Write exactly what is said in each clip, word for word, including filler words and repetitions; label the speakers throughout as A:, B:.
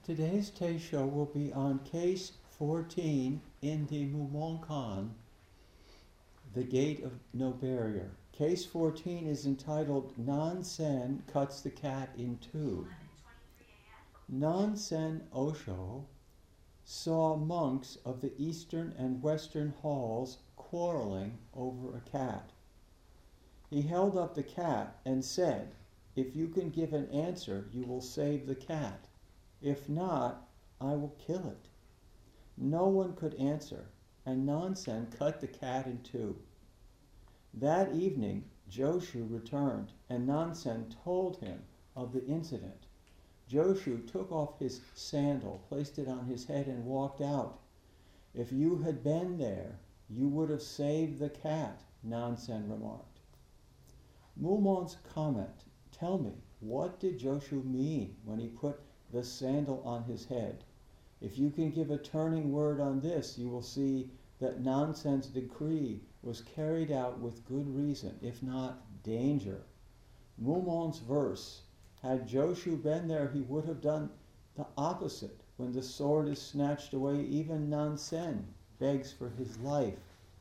A: Today's Teisho will be on case fourteen in the Mumonkan, the Gate of No Barrier. Case fourteen is entitled Nansen Cuts the Cat in Two. Nansen Osho saw monks of the eastern and western halls quarreling over a cat. He held up the cat and said, "If you can give an answer, you will save the cat. If not, I will kill it." No one could answer, and Nansen cut the cat in two. That evening, Joshu returned, and Nansen told him of the incident. Joshu took off his sandal, placed it on his head, and walked out. "If you had been there, you would have saved the cat," Nansen remarked. Mumon's comment: "Tell me, what did Joshu mean when he put the sandal on his head? If you can give a turning word on this, you will see that Nansen's decree was carried out with good reason, if not danger." Mumon's verse: "Had Joshu been there, he would have done the opposite. When the sword is snatched away, even Nansen begs for his life."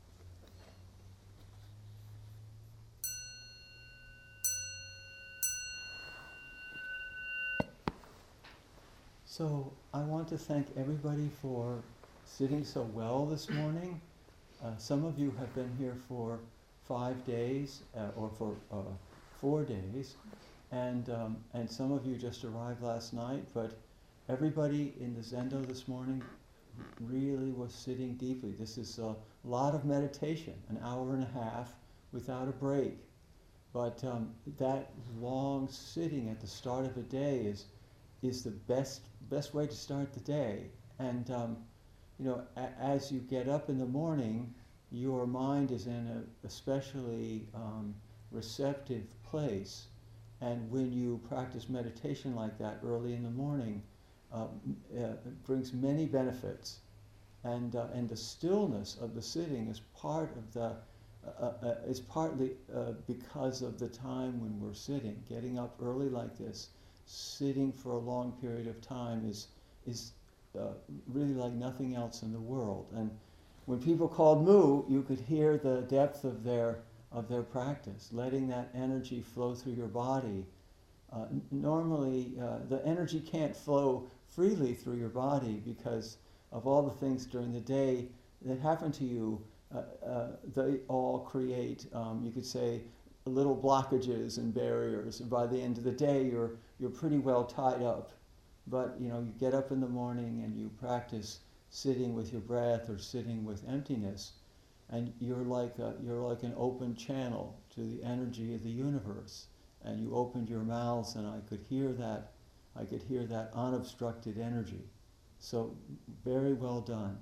A: So I want to thank everybody for sitting so well this morning. Uh, some of you have been here for five days uh, or for uh, four days, and um, and some of you just arrived last night. But everybody in the Zendo this morning really was sitting deeply. This is a lot of meditation, an hour and a half without a break. But um, that long sitting at the start of a day is is the best best way to start the day. And um, you know, a- as you get up in the morning, your mind is in a especially um, receptive place. And when you practice meditation like that early in the morning, uh, uh, it brings many benefits. And uh, and the stillness of the sitting is part of the uh, uh, is partly uh, because of the time when we're sitting. Getting up early like this, sitting for a long period of time is is uh, really like nothing else in the world. And when people called Mu, you could hear the depth of their of their practice, letting that energy flow through your body. Uh, n- normally, uh, the energy can't flow freely through your body because of all the things during the day that happen to you. Uh, uh, they all create, um, you could say, little blockages and barriers. And by the end of the day, you're you're pretty well tied up. But you know, you get up in the morning and you practice sitting with your breath or sitting with emptiness, and you're like a, you're like an open channel to the energy of the universe. And you opened your mouths, and I could hear that, I could hear that unobstructed energy. So very well done.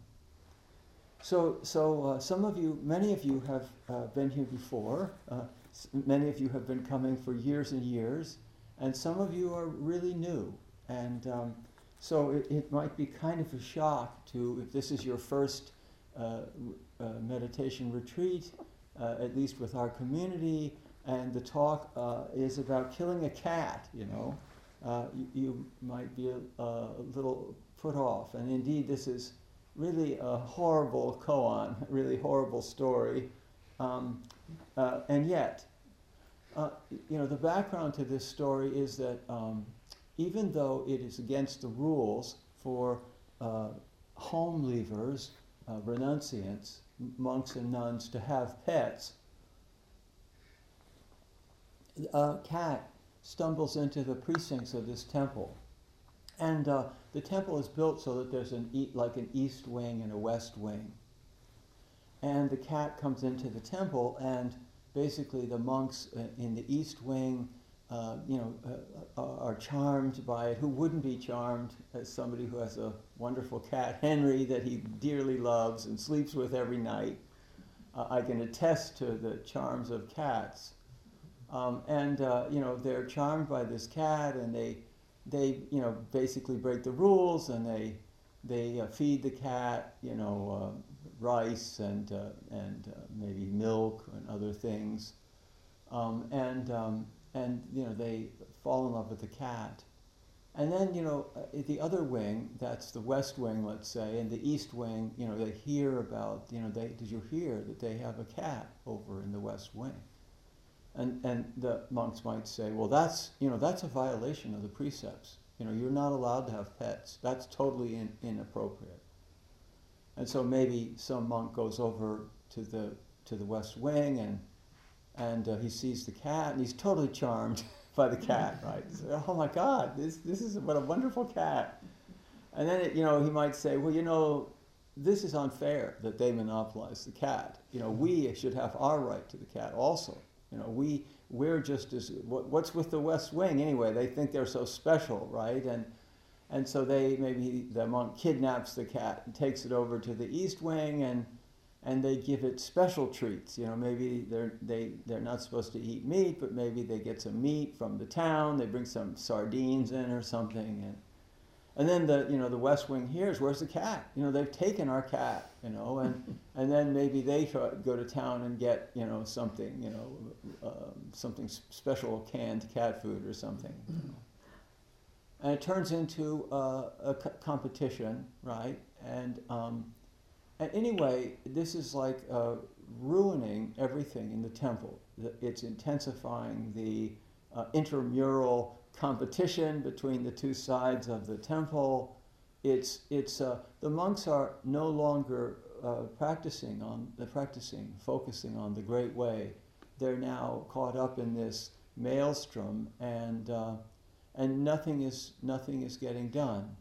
A: So, so uh, some of you, many of you have uh, been here before. Uh, s- many of you have been coming for years and years, and some of you are really new. And um, so it, it might be kind of a shock to, if this is your first uh, r- uh, meditation retreat, uh, at least with our community, and the talk uh, is about killing a cat, you know, uh, you, you might be a, a little put off. And indeed, this is really a horrible koan, really horrible story. Um, uh, and yet, uh, you know, the background to this story is that um, even though it is against the rules for uh, home leavers, uh, renunciants, m- monks and nuns, to have pets, a cat stumbles into the precincts of this temple. And uh, the temple is built so that there's an e- like an east wing and a west wing. And the cat comes into the temple, and basically the monks uh, in the east wing, uh, you know, uh, uh, are charmed by it. Who wouldn't be charmed as somebody who has a wonderful cat, Henry, that he dearly loves and sleeps with every night? Uh, I can attest to the charms of cats. Um, and uh, you know, they're charmed by this cat, and they they you know basically break the rules, and they they uh, feed the cat, you know, uh, rice and uh, and uh, maybe milk and other things, um, and um, and you know they fall in love with the cat. And then, you know, uh, the other wing, that's the west wing, let's say, and the east wing, you know, they hear about, you know, they, did you hear that they have a cat over in the west wing? And, and the monks might say, well, that's, you know, that's a violation of the precepts. You know, you're not allowed to have pets. That's totally in, inappropriate. And so maybe some monk goes over to the, to the west wing and, and uh, he sees the cat and he's totally charmed by the cat, right? So, oh my God, this this is what a wonderful cat. And then it, you know, he might say, well, you know, this is unfair that they monopolize the cat. You know, we should have our right to the cat also. You know, we we're just as what, what's with the West Wing anyway? They think they're so special, right? And and so they maybe the monk kidnaps the cat and takes it over to the East Wing and. And they give it special treats. You know, maybe they're they they're not supposed to eat meat, but maybe they get some meat from the town. They bring some sardines in or something, and and then the you know the West Wing hears, where's the cat? You know, they've taken our cat. You know, and and then maybe they try, go to town and get you know something you know um, something special canned cat food or something. You know. And it turns into uh, a c- competition, right? And um, And anyway, this is like uh, ruining everything in the temple. It's intensifying the uh, intramural competition between the two sides of the temple. It's it's uh, the monks are no longer uh, practicing on the practicing, focusing on the great way. They're now caught up in this maelstrom, and uh, and nothing is nothing is getting done.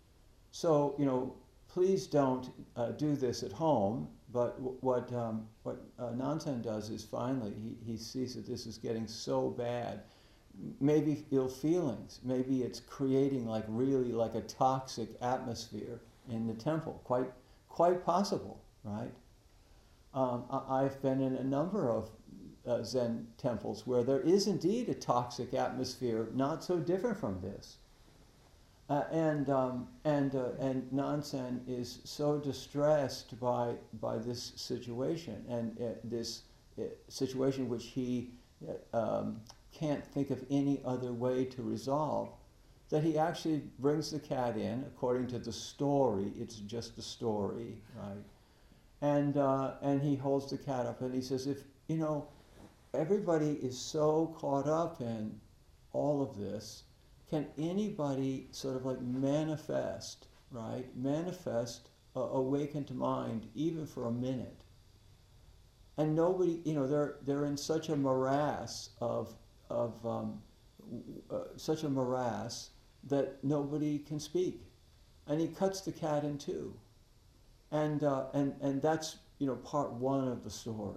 A: So you know. Please don't uh, do this at home, but w- what um, what uh, Nansen does is finally, he, he sees that this is getting so bad, maybe ill feelings, maybe it's creating like really like a toxic atmosphere in the temple, quite quite possible, right? Um, I, I've been in a number of uh, Zen temples where there is indeed a toxic atmosphere, not so different from this. Uh, and um, and uh, and Nansen is so distressed by by this situation and uh, this uh, situation which he uh, um, can't think of any other way to resolve, that he actually brings the cat in. According to the story, it's just a story, right? And uh, and he holds the cat up and he says, if you know, everybody is so caught up in all of this. Can anybody sort of like manifest, right? Manifest a awakened mind, even for a minute? And nobody, you know, they're they're in such a morass of of um, uh, such a morass that nobody can speak, and he cuts the cat in two, and uh, and and that's you know part one of the story.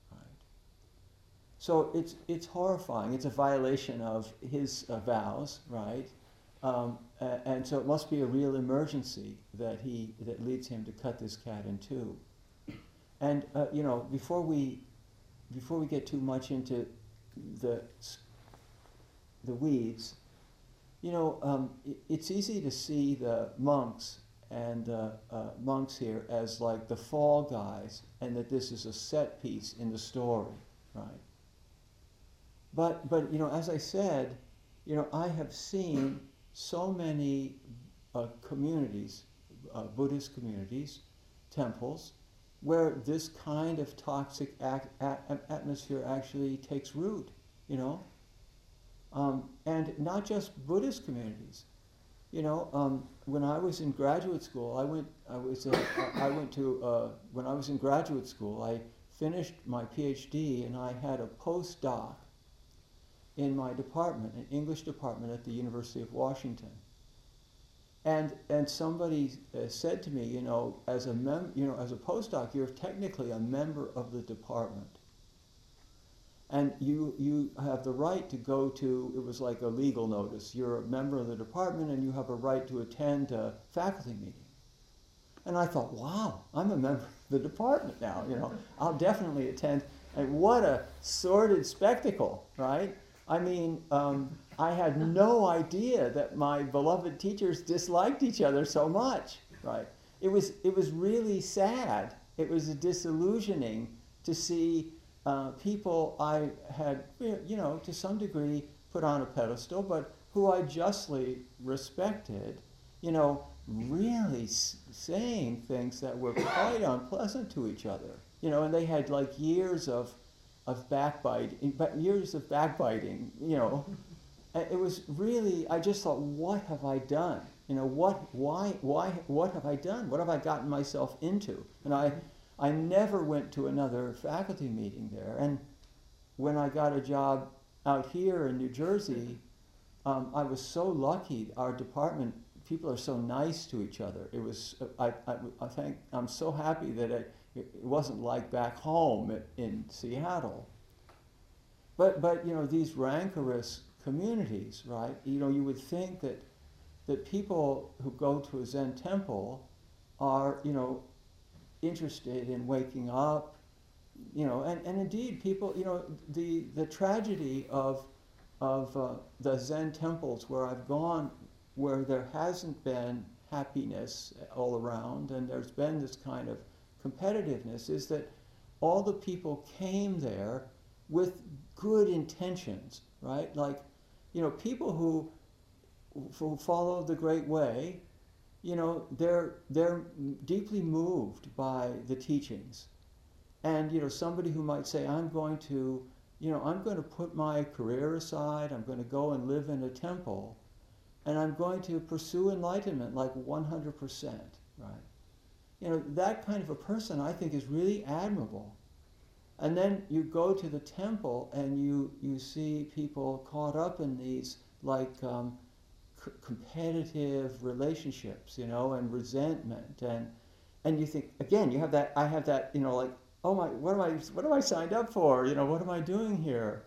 A: So it's it's horrifying. It's a violation of his uh, vows, right? Um, and, and so it must be a real emergency that he that leads him to cut this cat in two. And uh, you know, before we before we get too much into the the weeds, you know, um, it, it's easy to see the monks and uh, uh, monks here as like the fall guys, and that this is a set piece in the story, right? But, but you know, as I said, you know, I have seen so many uh, communities, uh, Buddhist communities, temples, where this kind of toxic ac- a- atmosphere actually takes root, you know. Um, and not just Buddhist communities. You know, um, when I was in graduate school, I went, I was, uh, I went to, uh, when I was in graduate school, I finished my PhD and I had a postdoc in my department, an English department at the University of Washington. And and somebody uh, said to me, you know, as a mem- you know, as a postdoc, you're technically a member of the department, and you you have the right to go to. It was like a legal notice. You're a member of the department, and you have a right to attend a faculty meeting. And I thought, wow, I'm a member of the department now. You know, I'll definitely attend. And what a sordid spectacle, right? I mean, um, I had no idea that my beloved teachers disliked each other so much, right? It was, it was really sad. It was disillusioning to see uh, people I had, you know, to some degree put on a pedestal, but who I justly respected, you know, really s- saying things that were quite unpleasant to each other. You know, and they had like years of, of backbiting, but years of backbiting, you know. And it was really, I just thought, what have I done? You know, what, why, why, what have I done? What have I gotten myself into? And I, I never went to another faculty meeting there. And when I got a job out here in New Jersey, um, I was so lucky. Our department, people are so nice to each other. It was, I, I, I think, I'm so happy that it, it wasn't like back home in Seattle. But, but, you know, these rancorous communities, right? You know, you would think that, that people who go to a Zen temple are, you know, interested in waking up, you know, and, and indeed people, you know, the, the tragedy of, of uh, the Zen temples where I've gone, where there hasn't been happiness all around and there's been this kind of competitiveness, is that all the people came there with good intentions, right? Like, you know, people who, who follow the Great Way, you know, they're, they're deeply moved by the teachings. And, you know, somebody who might say, I'm going to, you know, I'm going to put my career aside, I'm going to go and live in a temple, and I'm going to pursue enlightenment like one hundred percent, right? You know, that kind of a person I think is really admirable. And then you go to the temple and you, you see people caught up in these like um, c- competitive relationships, you know, and resentment. And, and you think, again, you have that, I have that, you know, like, oh my, what am I, what am I signed up for? You know, what am I doing here?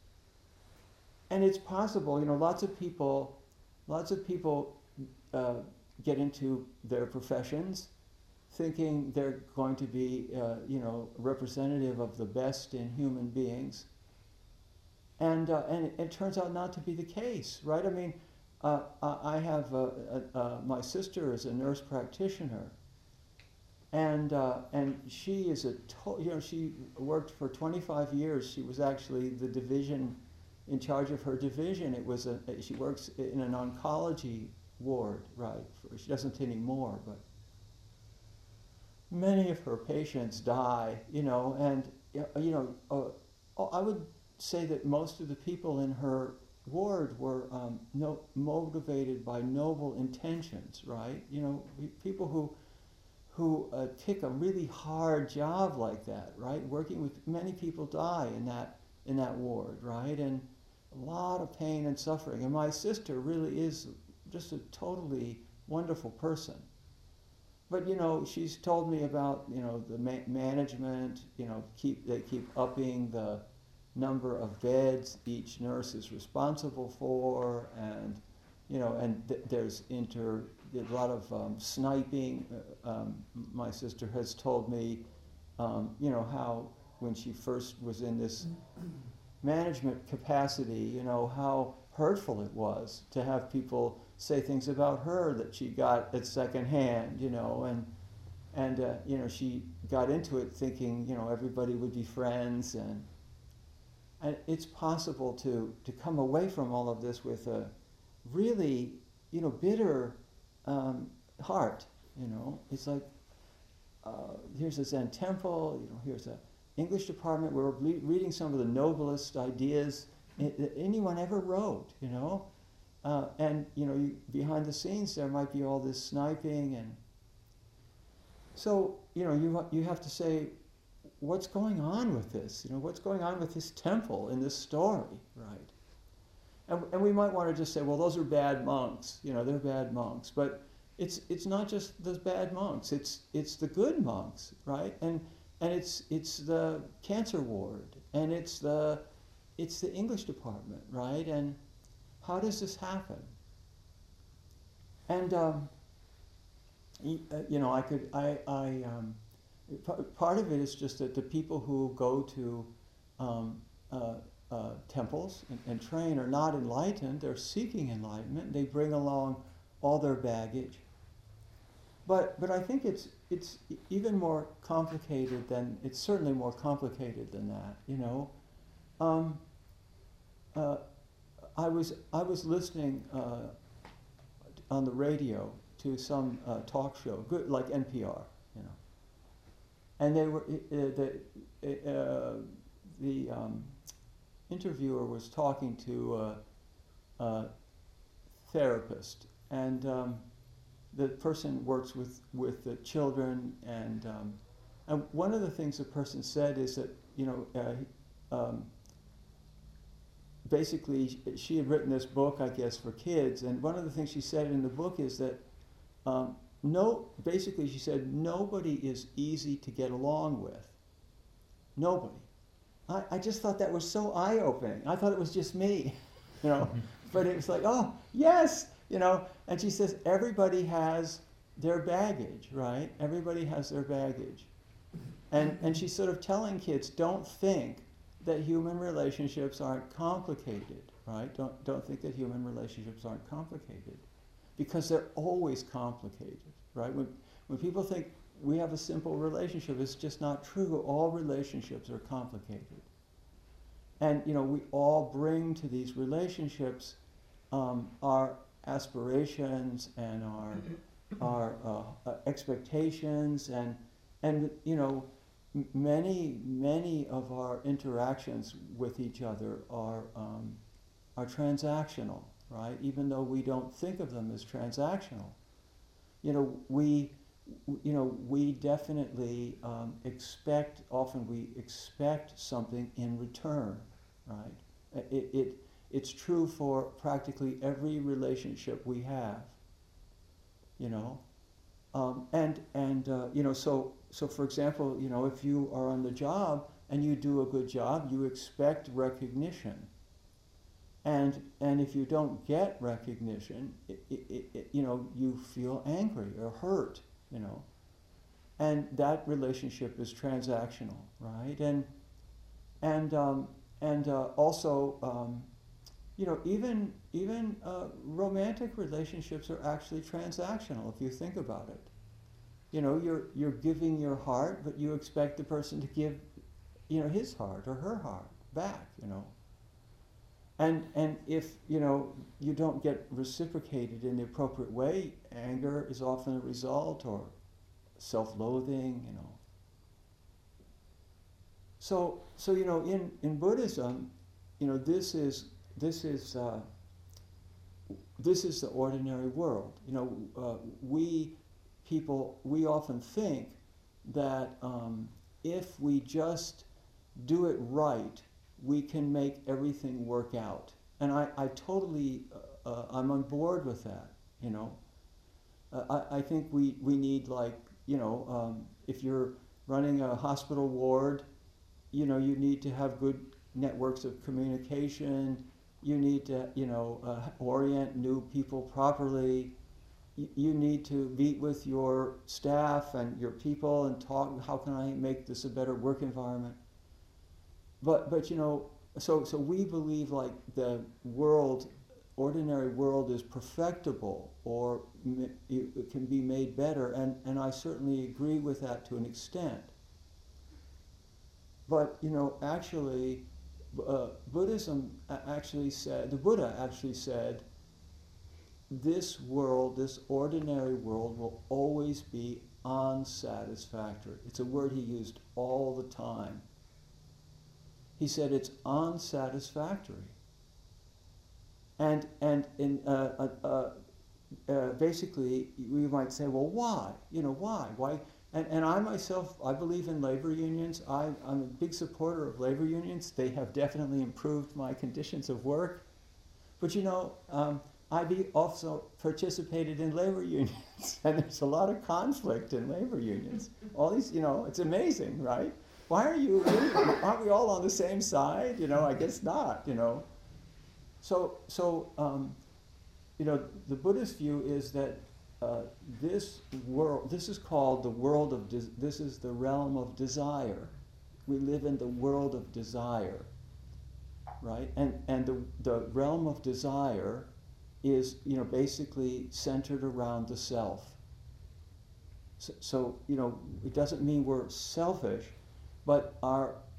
A: And it's possible, you know, lots of people, lots of people uh, get into their professions thinking they're going to be, uh, you know, representative of the best in human beings. And, uh, and it, it turns out not to be the case, right? I mean, uh, I have, uh, uh, uh, my sister is a nurse practitioner, and, uh, and she is a, to- you know, she worked for twenty-five years. She was actually the division, in charge of her division. It was a, she works in an oncology ward, right? For, she doesn't anymore, but many of her patients die, you know, and, you know, uh, I would say that most of the people in her ward were um, no, motivated by noble intentions, right? You know, people who, who uh, take a really hard job like that, right? Working with, many people die in that, in that ward, right? And a lot of pain and suffering. And my sister really is just a totally wonderful person. But, you know, she's told me about, you know, the ma- management, you know, keep they keep upping the number of beds each nurse is responsible for, and, you know, and th- there's inter, there's a lot of um, sniping. Uh, um, my sister has told me, um, you know, how when she first was in this management capacity, you know, how hurtful it was to have people say things about her that she got at second hand, you know, and and uh, you know, she got into it thinking, you know, everybody would be friends, and and it's possible to to come away from all of this with a really, you know, bitter um, heart. You know, it's like uh, here's a Zen temple, you know, here's a English department. We're re- reading some of the noblest ideas that anyone ever wrote, you know. Uh, and, you know, you, behind the scenes there might be all this sniping. And so, you know, you, you have to say, what's going on with this? You know, what's going on with this temple in this story, right? And, and we might want to just say, well, those are bad monks. You know, they're bad monks. But it's it's not just the bad monks. It's it's the good monks, right? And and it's it's the cancer ward, and it's the it's the English department, right? And how does this happen? And um, you know, I could I I um, part of it is just that the people who go to um, uh, uh, temples and, and train are not enlightened. They're seeking enlightenment. They bring along all their baggage. But but I think it's it's even more complicated than it's certainly more complicated than that. You know, um, uh, I was I was listening uh, on the radio to some uh, talk show, good like N P R, you know, and they were uh, the uh, the um, interviewer was talking to a, a therapist, and um, the person works with with the children, and um, and one of the things the person said is that, you know. Uh, um, Basically, she had written this book, I guess, for kids, and one of the things she said in the book is that um, no, basically she said nobody is easy to get along with. Nobody. I, I just thought that was so eye-opening. I thought it was just me, you know, but it was like, oh, yes, you know, and she says everybody has their baggage, right? Everybody has their baggage. And, and she's sort of telling kids, don't think that human relationships aren't complicated, right? Don't, don't think that human relationships aren't complicated, because they're always complicated, right? When, when people think we have a simple relationship, it's just not true. All relationships are complicated. And, you know, we all bring to these relationships um, our aspirations and our, our uh, uh, expectations, and, and, you know, Many, many of our interactions with each other are, um, are transactional, right? Even though we don't think of them as transactional. You know, we, you know, we definitely um, expect, often we expect something in return, right? It, it, it's true for practically every relationship we have, you know? Um, and, and uh, you know, so, so for example, you know, if you are on the job and you do a good job, you expect recognition. And, and if you don't get recognition, it, it, it, you know, you feel angry or hurt, you know. And that relationship is transactional, right? And, and, um, and uh, also, um, you know, even, even uh, romantic relationships are actually transactional if you think about it. You know, you're, you're giving your heart, but you expect the person to give, you know, his heart or her heart back, you know. And, and if, you know, you don't get reciprocated in the appropriate way, anger is often a result, or self-loathing, you know. So, so you know, in, in Buddhism, you know, this is, this is, uh, this is the ordinary world. You know, uh, we people, we often think that um, if we just do it right, we can make everything work out. And I, I totally, uh, uh, I'm on board with that, you know. Uh, I, I think we, we need, like, you know, um, if you're running a hospital ward, you know, you need to have good networks of communication. You need to, you know, uh, orient new people properly. Y- you need to meet with your staff and your people and talk, how can I make this a better work environment? But, but you know, so, so we believe, like, the world, ordinary world is perfectible, or m- it can be made better, and, and I certainly agree with that to an extent. But, you know, actually, uh, Buddhism actually said, the Buddha actually said, this world, this ordinary world, will always be unsatisfactory. It's a word he used all the time. He said it's unsatisfactory. And, and in, uh, uh, uh, uh, basically, we might say, well, why? You know, why? Why? And, and I myself, I believe in labor unions. I, I'm a big supporter of labor unions. They have definitely improved my conditions of work. But you know, um, I be also participated in labor unions, and there's a lot of conflict in labor unions. All these, you know, it's amazing, right? Why are you, aren't we all on the same side? You know, I guess not, you know. So, so um, you know, the Buddhist view is that Uh, this world, this is called the world of, de- this is the realm of desire. We live in the world of desire, right? And and the the realm of desire is, you know, basically centered around the self. So, so you know, it doesn't mean we're selfish, but our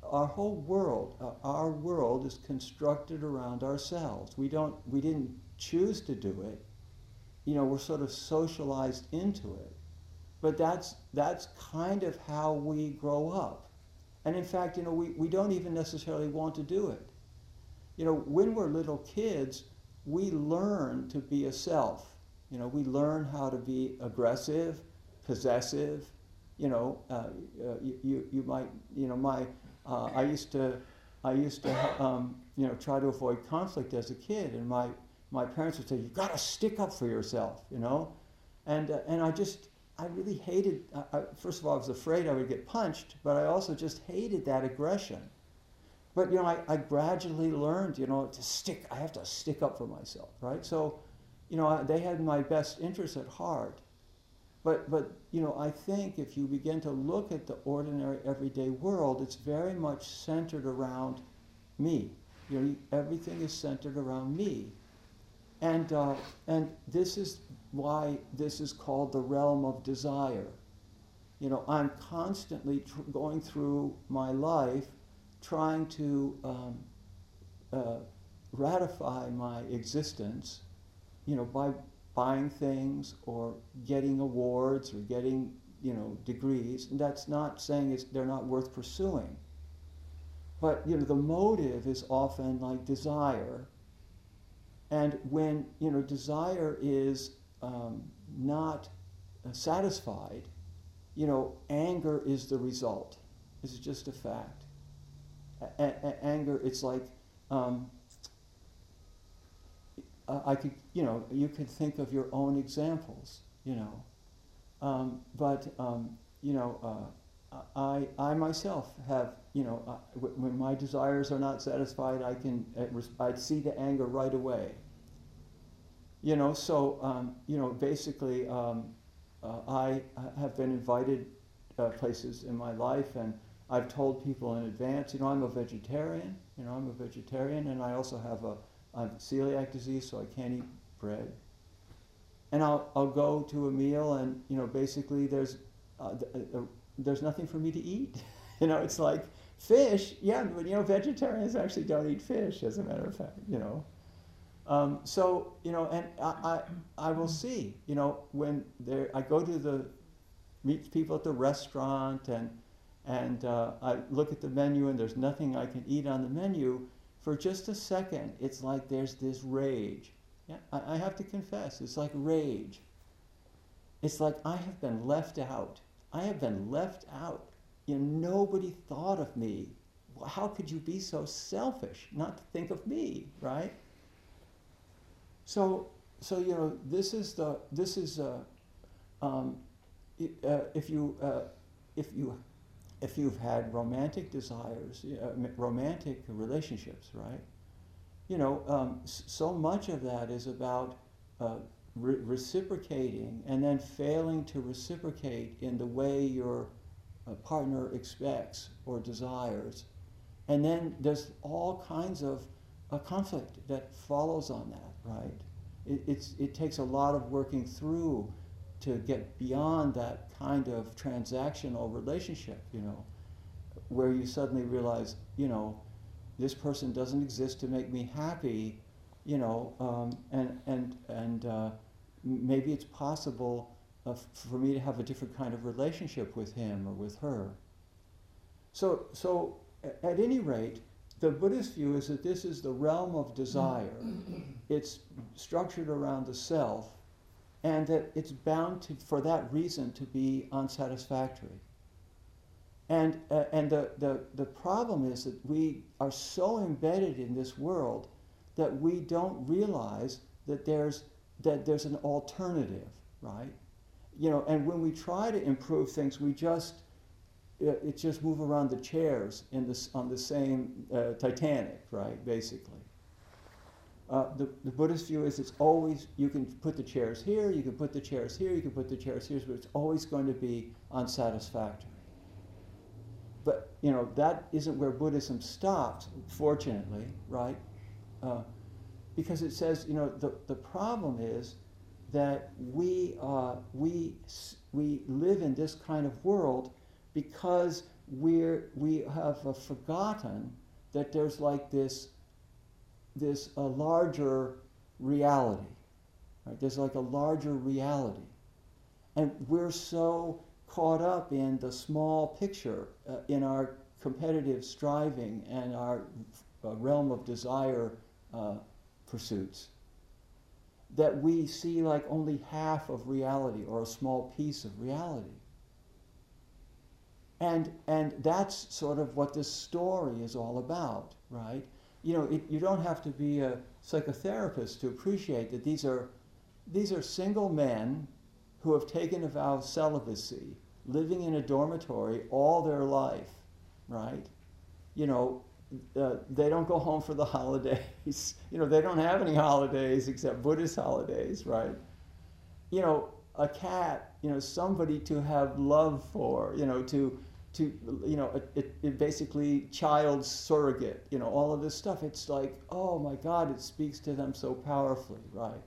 A: our whole world, uh, our world is constructed around ourselves. We don't, we didn't choose to do it. You know, we're sort of socialized into it. But that's, that's kind of how we grow up. And in fact, you know, we, we don't even necessarily want to do it. You know, when we're little kids, we learn to be a self. You know, we learn how to be aggressive, possessive. You know, uh, uh, you, you, you might, you know, my, uh, I used to, I used to, um, you know, try to avoid conflict as a kid, and my, my parents would say, "You got to stick up for yourself," you know, and uh, and I just, I really hated. I, I, first of all, I was afraid I would get punched, but I also just hated that aggression. But you know, I, I gradually learned, you know, to stick. I have to stick up for myself, right? So, you know, I, they had my best interests at heart. But, but, you know, I think if you begin to look at the ordinary, everyday world, it's very much centered around me. You know, everything is centered around me. And, uh, and this is why this is called the realm of desire. You know, I'm constantly tr- going through my life trying to um, uh, ratify my existence, you know, by buying things or getting awards or getting, you know, degrees. And that's not saying it's, they're not worth pursuing. But, you know, the motive is often like desire. And when, you know, desire is um, not uh, satisfied, you know, anger is the result. This is just a fact. A- a- anger, it's like, um, Uh, I could, you know, you could think of your own examples, you know. Um, but, um, you know, uh, I, I myself have, you know, uh, w- when my desires are not satisfied, I can, uh, res- I'd see the anger right away. You know, so, um, you know, basically, um, uh, I have been invited uh, places in my life, and I've told people in advance, you know, I'm a vegetarian, you know, I'm a vegetarian, and I also have a I have celiac disease, so I can't eat bread. And I'll I'll go to a meal, and you know, basically there's uh, th- uh, there's nothing for me to eat. You know, it's like fish. Yeah, but you know, vegetarians actually don't eat fish, as a matter of fact. You know, um, so you know, and I, I I will see. You know, when there I go to the meet people at the restaurant, and and uh, I look at the menu, and there's nothing I can eat on the menu. For just a second, it's like there's this rage. Yeah, I, I have to confess, it's like rage. It's like I have been left out. I have been left out. You know, nobody thought of me. How could you be so selfish not to think of me, right? So, so you know, this is the this is uh, um, uh, if you uh, if you if you've had romantic desires, uh, romantic relationships, right? You know, um, so much of that is about uh, re- reciprocating and then failing to reciprocate in the way your uh, partner expects or desires. And then there's all kinds of uh, conflict that follows on that, right? It, it's, it takes a lot of working through to get beyond that kind of transactional relationship, you know, where you suddenly realize, you know, this person doesn't exist to make me happy, you know, um, and and and uh, maybe it's possible uh, f- for me to have a different kind of relationship with him or with her. So, so a- at any rate, the Buddhist view is that this is the realm of desire. It's structured around the self, and that it's bound to, for that reason, to be unsatisfactory. And uh, and the, the, the problem is that we are so embedded in this world that we don't realize that there's that there's an alternative, right? You know, and when we try to improve things, we just it, it just move around the chairs in this on the same uh, Titanic, right? Basically, uh, the the Buddhist view is it's always you can put the chairs here, you can put the chairs here, you can put the chairs here, but it's always going to be unsatisfactory. But, you know, that isn't where Buddhism stops, fortunately, right? Uh, because it says, you know, the, the problem is that we, uh, we, we live in this kind of world because we're, we have uh, forgotten that there's like this, this uh, larger reality, right? There's like a larger reality. And we're so caught up in the small picture, uh, in our competitive striving and our uh, realm of desire uh, pursuits, that we see like only half of reality or a small piece of reality. And, and that's sort of what this story is all about, right? You know, it, you don't have to be a psychotherapist to appreciate that these are, these are single men who have taken a vow of celibacy, living in a dormitory all their life, right? You know, uh, they don't go home for the holidays. You know, they don't have any holidays except Buddhist holidays, right? You know, a cat, you know, somebody to have love for, you know, to, to you know, it, it basically child surrogate, you know, all of this stuff. It's like, oh my God, it speaks to them so powerfully, right?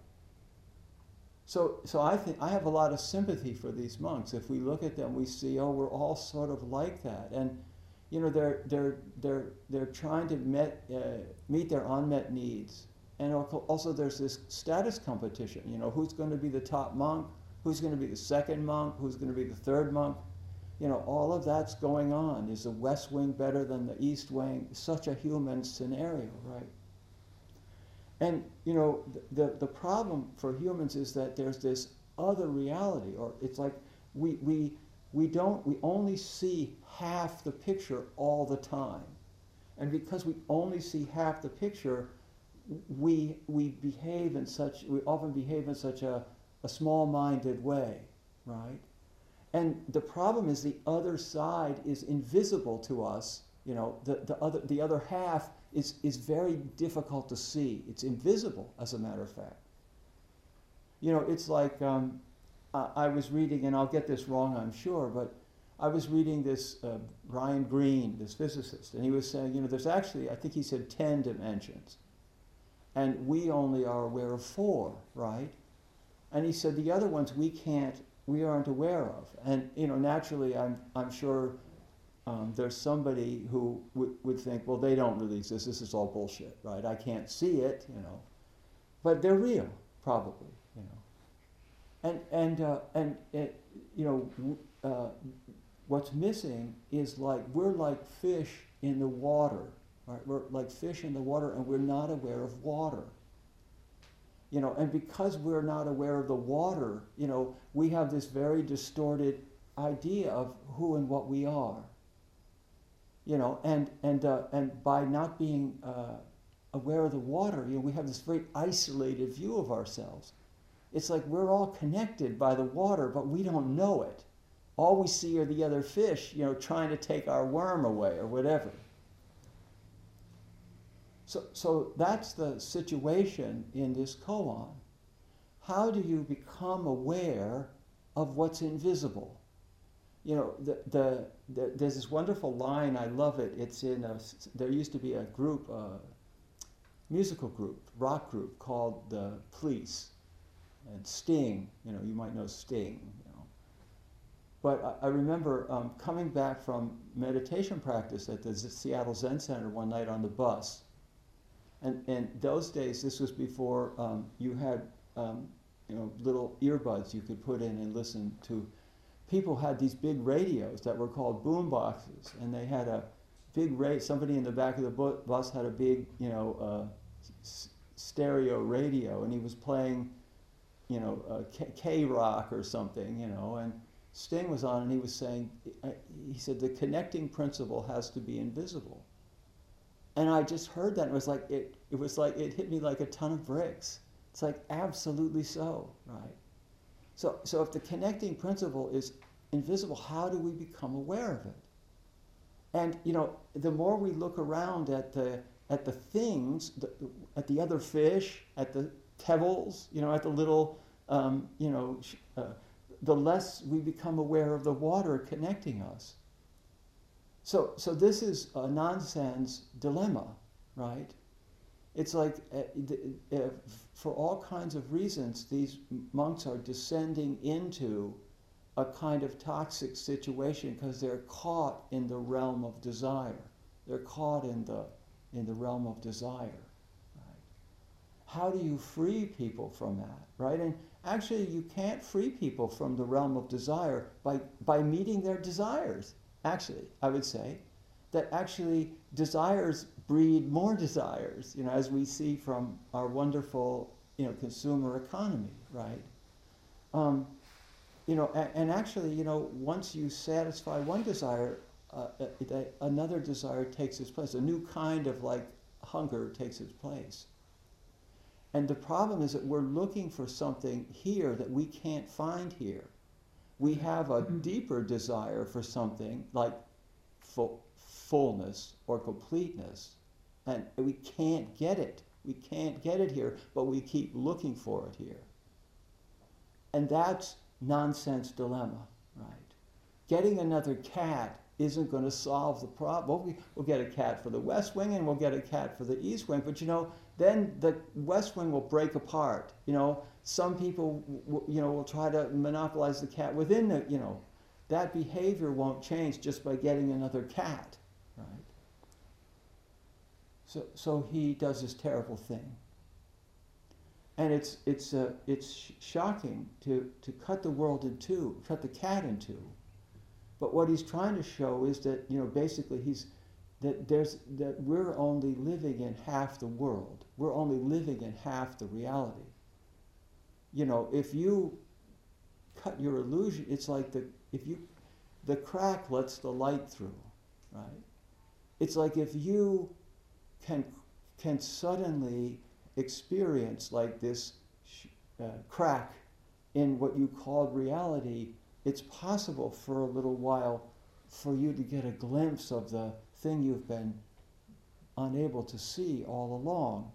A: So, so I think I have a lot of sympathy for these monks. If we look at them, we see, oh, we're all sort of like that, and you know, they're they're they're they're trying to met, uh, meet their unmet needs, and also there's this status competition. You know, who's going to be the top monk? Who's going to be the second monk? Who's going to be the third monk? You know, all of that's going on. Is the West Wing better than the East Wing? Such a human scenario, right? And, you know, the, the, the problem for humans is that there's this other reality, or it's like we, we, we don't, we only see half the picture all the time. And because we only see half the picture, we, we behave in such, we often behave in such a, a small-minded way, right? And the problem is the other side is invisible to us. You know, the, the other, the other half is, is very difficult to see. It's invisible, as a matter of fact. You know, it's like, um, I, I was reading, and I'll get this wrong, I'm sure, but I was reading this uh, Brian Greene, this physicist, and he was saying, you know, there's actually, I think he said ten dimensions, and we only are aware of four, right? And he said the other ones we can't, we aren't aware of. And, you know, naturally, I'm, I'm sure Um, there's somebody who w- would think, well, they don't really exist. This is all bullshit, right? I can't see it, you know, but they're real, probably, you know. And and uh, and it, you know, w- uh, what's missing is like we're like fish in the water, right? We're like fish in the water, and we're not aware of water. You know, and because we're not aware of the water, you know, we have this very distorted idea of who and what we are. You know, and and uh, and by not being uh, aware of the water, you know, we have this very isolated view of ourselves. It's like we're all connected by the water, but we don't know it. All we see are the other fish, you know, trying to take our worm away or whatever. So, so that's the situation in this koan. How do you become aware of what's invisible? You know, the, the, the, there's this wonderful line, I love it. It's in, a, there used to be a group, a musical group, rock group called the Police. And Sting, you know, you might know Sting, you know. But I, I remember um, coming back from meditation practice at the Z- Seattle Zen Center one night on the bus. And, and those days, this was before um, you had, um, you know, little earbuds you could put in and listen to. People had these big radios that were called boom boxes, and they had a big ra- somebody in the back of the bu- bus had a big, you know, uh, s- stereo radio, and he was playing, you know, uh, K- K-rock or something, you know, and Sting was on, and he was saying, he said, the connecting principle has to be invisible. And I just heard that, and it was like, it, it was like, it hit me like a ton of bricks. It's like, absolutely so, right? So, so if the connecting principle is invisible, how do we become aware of it? And, you know, the more we look around at the, at the things, the, at the other fish, at the pebbles, you know, at the little, um, you know, uh, the less we become aware of the water connecting us. So, so this is a nonsense dilemma, right? It's like, uh, uh, for all kinds of reasons, these monks are descending into a kind of toxic situation because they're caught in the realm of desire. They're caught in the in the realm of desire. Right? How do you free people from that? Right? And actually, you can't free people from the realm of desire by by meeting their desires. Actually, I would say that actually desires breed more desires. You know, as we see from our wonderful, you know, consumer economy. Right? Um, You know, and, and actually, you know, once you satisfy one desire, uh, uh, another desire takes its place. A new kind of like hunger takes its place. And the problem is that we're looking for something here that we can't find here. We have a deeper desire for something like full, fullness or completeness, and we can't get it. We can't get it here, but we keep looking for it here. And that's nonsense dilemma, right? Getting another cat isn't going to solve the problem. Well, we, we'll get a cat for the West Wing and we'll get a cat for the East Wing, but you know, then the West Wing will break apart. You know, some people, w- you know, will try to monopolize the cat within the, you know, that behavior won't change just by getting another cat, right? So, so he does this terrible thing. And it's it's uh, it's shocking to, to cut the world in two, cut the cat in two. But what he's trying to show is that, you know, basically he's that there's that we're only living in half the world. We're only living in half the reality. You know, if you cut your illusion, it's like the if you the crack lets the light through, right? It's like if you can can suddenly experience like this uh, crack in what you called reality, it's possible for a little while for you to get a glimpse of the thing you've been unable to see all along.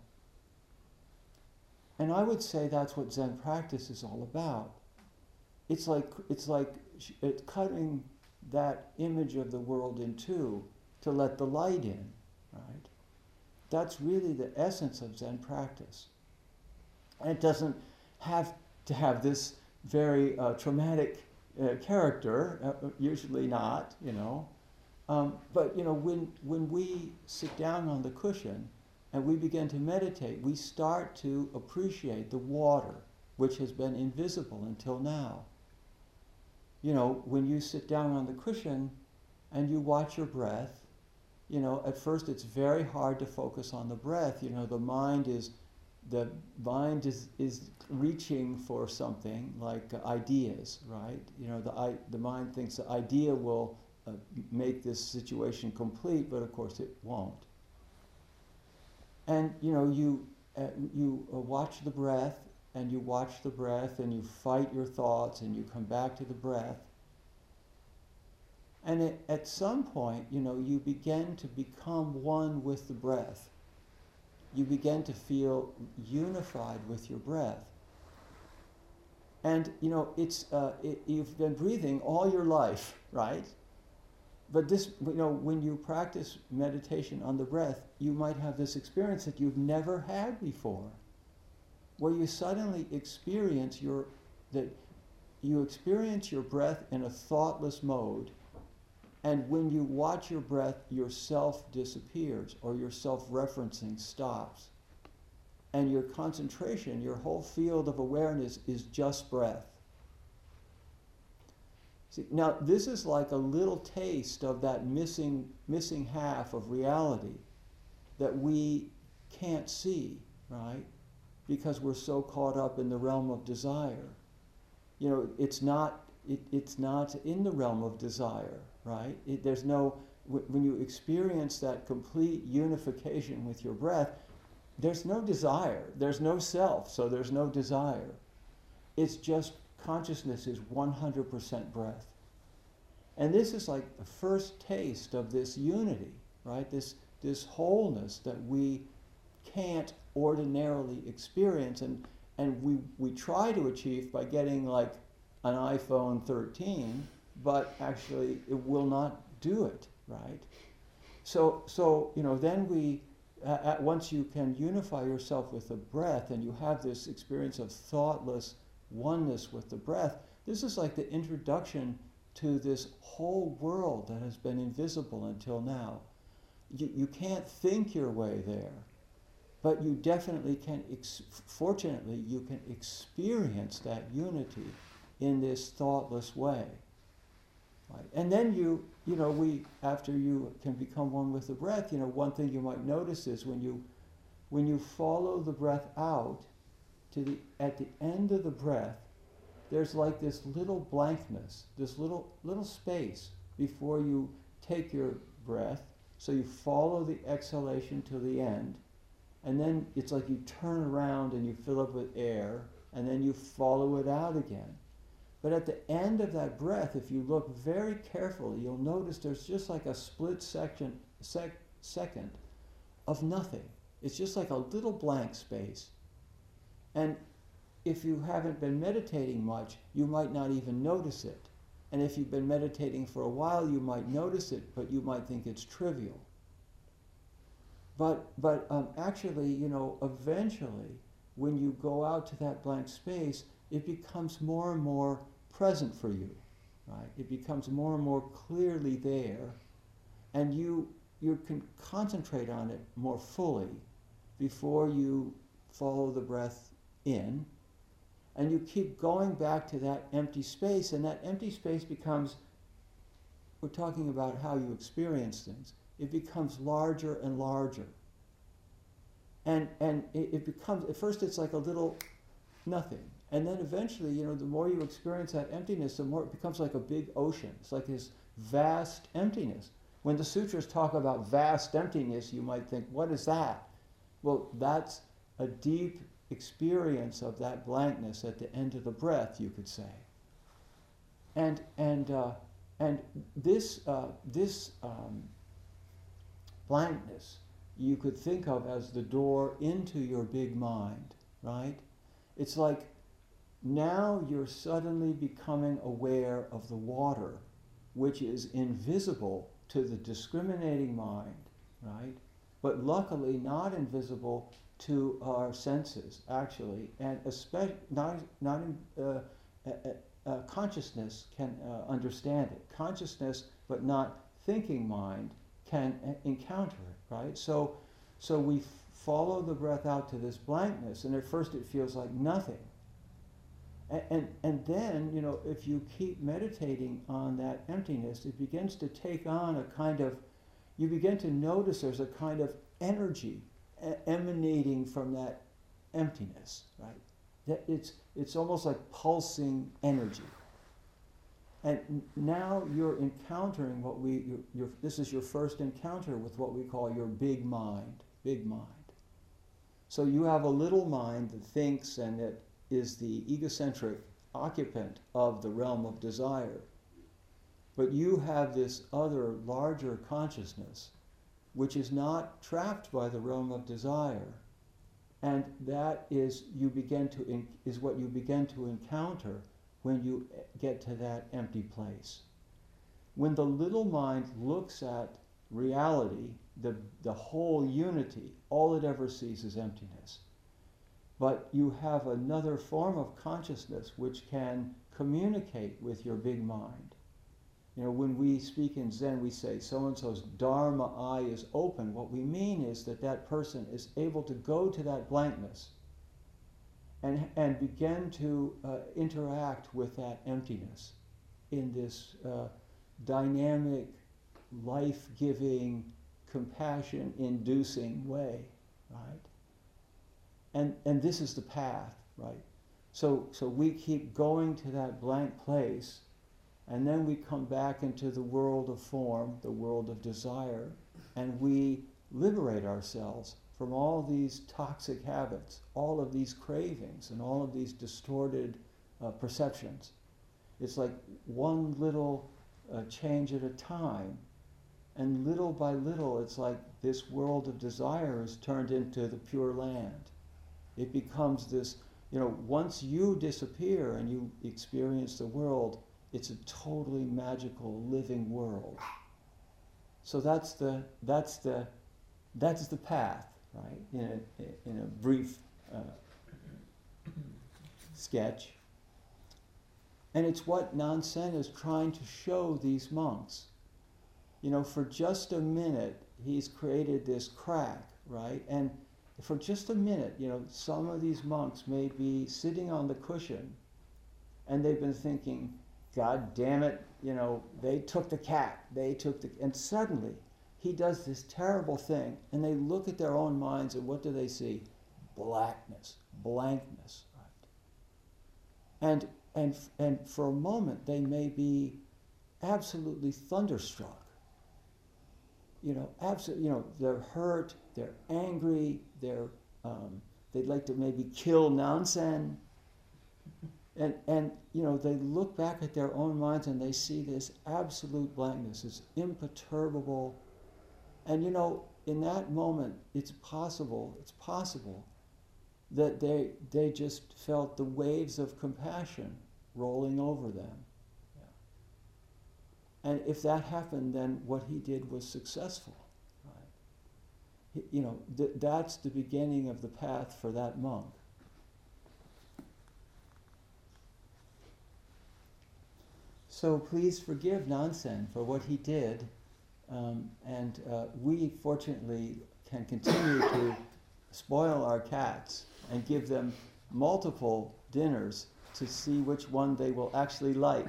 A: And I would say that's what Zen practice is all about. It's like it's like it's cutting that image of the world in two to let the light in, right? That's really the essence of Zen practice. And it doesn't have to have this very uh, traumatic uh, character, uh, usually not, you know. Um, but, you know, when, when we sit down on the cushion and we begin to meditate, we start to appreciate the water, which has been invisible until now. You know, when you sit down on the cushion and you watch your breath, you know, at first it's very hard to focus on the breath. You know, the mind is, the mind is, is reaching for something like uh, ideas, right? You know, the, I, the mind thinks the idea will uh, make this situation complete, but of course it won't. And, you know, you, uh, you uh, watch the breath, and you watch the breath, and you fight your thoughts, and you come back to the breath. And it, at some point, you know, you begin to become one with the breath. You begin to feel unified with your breath. And, you know, it's uh, it, you've been breathing all your life, right? But this, you know, when you practice meditation on the breath, you might have this experience that you've never had before, where you suddenly experience your, that you experience your breath in a thoughtless mode. And when you watch your breath, your self disappears, or your self-referencing stops. And your concentration, your whole field of awareness is just breath. See, now this is like a little taste of that missing, missing half of reality that we can't see, right? Because we're so caught up in the realm of desire. You know, it's not, it, it's not in the realm of desire. Right? It, there's no, w- when you experience that complete unification with your breath, there's no desire, there's no self, so there's no desire. It's just consciousness is one hundred percent breath. And this is like the first taste of this unity, right? This, this wholeness that we can't ordinarily experience, and, and we, we try to achieve by getting like an iPhone thirteen, but actually it will not do it, right? So, so you know, then we, uh, at once you can unify yourself with the breath and you have this experience of thoughtless oneness with the breath, This is like the introduction to this whole world that has been invisible until now. You, you can't think your way there, but you definitely can, ex- fortunately, you can experience that unity in this thoughtless way. Right? And then you, you know, we, after you can become one with the breath, you know, one thing you might notice is when you, when you follow the breath out, to the, at the end of the breath, there's like this little blankness, this little little space before you take your breath. So you follow the exhalation to the end, and then it's like you turn around and you fill up with air, and then you follow it out again. But at the end of that breath, if you look very carefully, you'll notice there's just like a split section, sec, second of nothing. It's just like a little blank space. And if you haven't been meditating much, you might not even notice it. And if you've been meditating for a while, you might notice it, but you might think it's trivial. But, but um, actually, you know, eventually, when you go out to that blank space, it becomes more and more present for you, right? It becomes more and more clearly there, and you, you can concentrate on it more fully before you follow the breath in. And you keep going back to that empty space, and that empty space becomes, we're talking about how you experience things, it becomes larger and larger. And and it, it becomes, at first it's like a little nothing. And then eventually, you know, the more you experience that emptiness, the more it becomes like a big ocean. It's like this vast emptiness. When the sutras talk about vast emptiness, you might think, what is that? Well, that's a deep experience of that blankness at the end of the breath, you could say. And and uh, and this uh, this um, blankness you could think of as the door into your big mind, right? It's like now you're suddenly becoming aware of the water, which is invisible to the discriminating mind, right? But luckily not invisible to our senses, actually, and especially not not in, uh, uh, uh, consciousness can uh, understand it. Consciousness, but not thinking mind, can uh, encounter it, right? So, so we f- follow the breath out to this blankness, and at first it feels like nothing, and, and and then, you know, if you keep meditating on that emptiness, it begins to take on a kind of, you begin to notice there's a kind of energy emanating from that emptiness, right? That it's it's almost like pulsing energy. And n- now you're encountering what we, your, your, this is your first encounter with what we call your big mind, big mind. So you have a little mind that thinks and that is the egocentric occupant of the realm of desire. But you have this other larger consciousness which is not trapped by the realm of desire, and that is you begin to in, is what you begin to encounter when you get to that empty place. When the little mind looks at reality, the the whole unity, all it ever sees is emptiness. But you have another form of consciousness which can communicate with your big mind. You know, when we speak in Zen, we say so-and-so's Dharma eye is open. What we mean is that that person is able to go to that blankness and, and begin to uh, interact with that emptiness in this uh, dynamic, life-giving, compassion-inducing way, right? And and this is the path, right? So so we keep going to that blank place, and then we come back into the world of form, the world of desire, and we liberate ourselves from all these toxic habits, all of these cravings, and all of these distorted uh, perceptions. It's like one little uh, change at a time, and little by little, it's like this world of desire is turned into the pure land. It becomes this, you know, once you disappear and you experience the world, it's a totally magical living world. So that's the that's the that's the path, right? In a in a brief uh, sketch. And it's what Nansen is trying to show these monks. You know, for just a minute, he's created this crack, right? And for just a minute, you know, some of these monks may be sitting on the cushion and they've been thinking, God damn it, you know, they took the cat, they took the, and suddenly he does this terrible thing and they look at their own minds and what do they see? Blackness, blankness, right? And, and, and for a moment they may be absolutely thunderstruck. You know, absolutely, you know, they're hurt, they're angry, they're, um, they'd like to maybe kill Nansen. And, and, you know, they look back at their own minds and they see this absolute blankness, this imperturbable. And, you know, in that moment, it's possible, it's possible that they, they just felt the waves of compassion rolling over them. And if that happened, then what he did was successful, right? He, you know, th- that's the beginning of the path for that monk. So please forgive Nansen for what he did, um, and uh, we fortunately can continue to spoil our cats and give them multiple dinners to see which one they will actually like.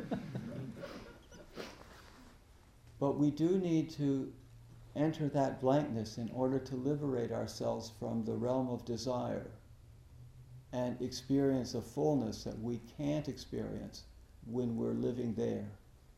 A: But we do need to enter that blankness in order to liberate ourselves from the realm of desire and experience a fullness that we can't experience when we're living there.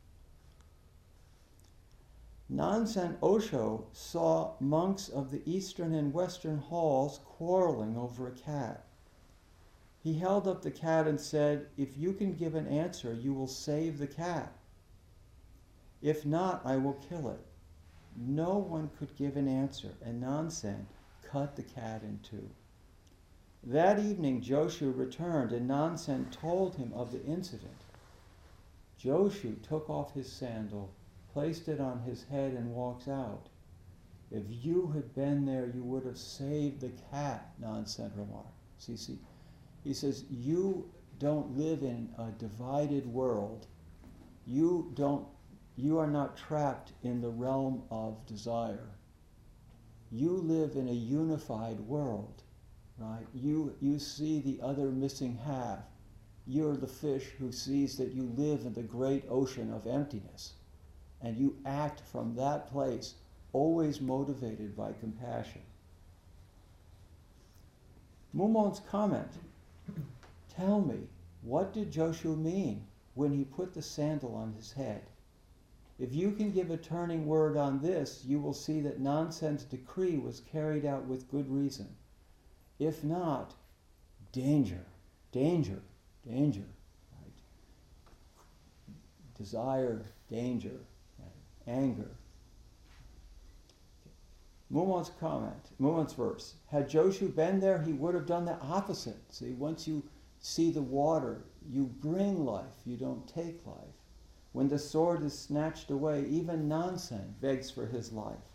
A: Nansen Osho saw monks of the eastern and western halls quarreling over a cat. He held up the cat and said, "If you can give an answer, you will save the cat. If not, I will kill it." No one could give an answer, and Nansen cut the cat in two. That evening, Joshu returned, and Nansen told him of the incident. Joshu took off his sandal, placed it on his head, and walks out. "If you had been there, you would have saved the cat," Nansen remarked. See, see, he says, you don't live in a divided world. You don't You are not trapped in the realm of desire. You live in a unified world, right? You, you see the other missing half. You're the fish who sees that you live in the great ocean of emptiness. And you act from that place, always motivated by compassion. Mumon's comment, "Tell me, what did Joshu mean when he put the sandal on his head? If you can give a turning word on this, you will see that Nansen's decree was carried out with good reason. If not, danger, danger, danger, right? Desire, danger, right? Anger." Mumon's comment, Mumon's verse, "Had Joshu been there, he would have done the opposite." See, once you see the water, you bring life, you don't take life. When the sword is snatched away, even Nansen begs for his life.